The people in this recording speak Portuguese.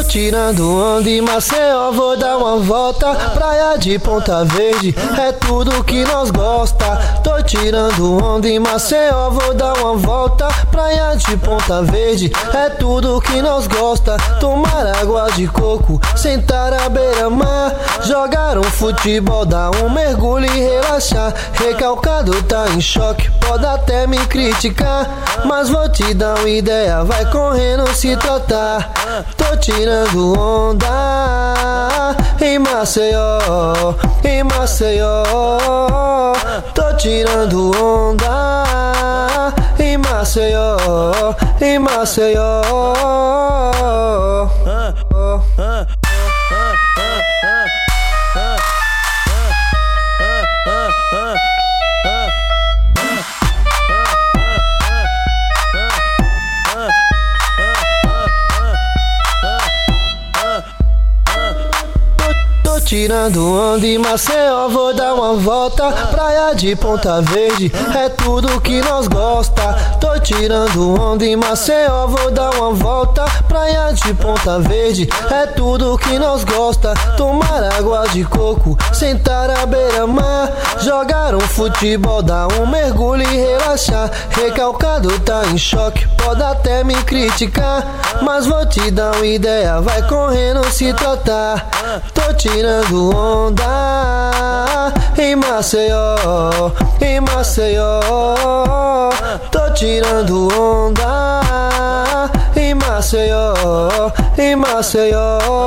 tirando onda em Maceió, vou dar uma volta. Praia de Ponta Verde, é tudo que nós gosta. Tô tirando onda em Maceió, vou dar uma volta. Praia de Ponta Verde, é tudo que nós gosta. Tomar água de coco, sentar à beira-mar, jogar um futebol, dar um mergulho e relaxar. Recalcado tá em choque, pode até me criticar, mas vou te dar uma ideia, vai correndo se tratar. Tô tirando onda em Maceió, em Maceió. Tô tirando onda em Maceió, em Maceió. Tirando onda em Maceió, vou dar uma volta. Praia de Ponta Verde, é tudo que nós gosta. Tô tirando onda em Maceió, vou dar uma volta. Praia de Ponta Verde, é tudo que nós gosta. Tomar água de coco, sentar à beira-mar, jogar um futebol, dar um mergulho e relaxar. Recalcado tá em choque, pode até me criticar, mas vou te dar uma ideia, vai correndo se tratar. Tô tirando onda em Maceió, em Maceió. Tô tirando onda em Maceió, em Maceió.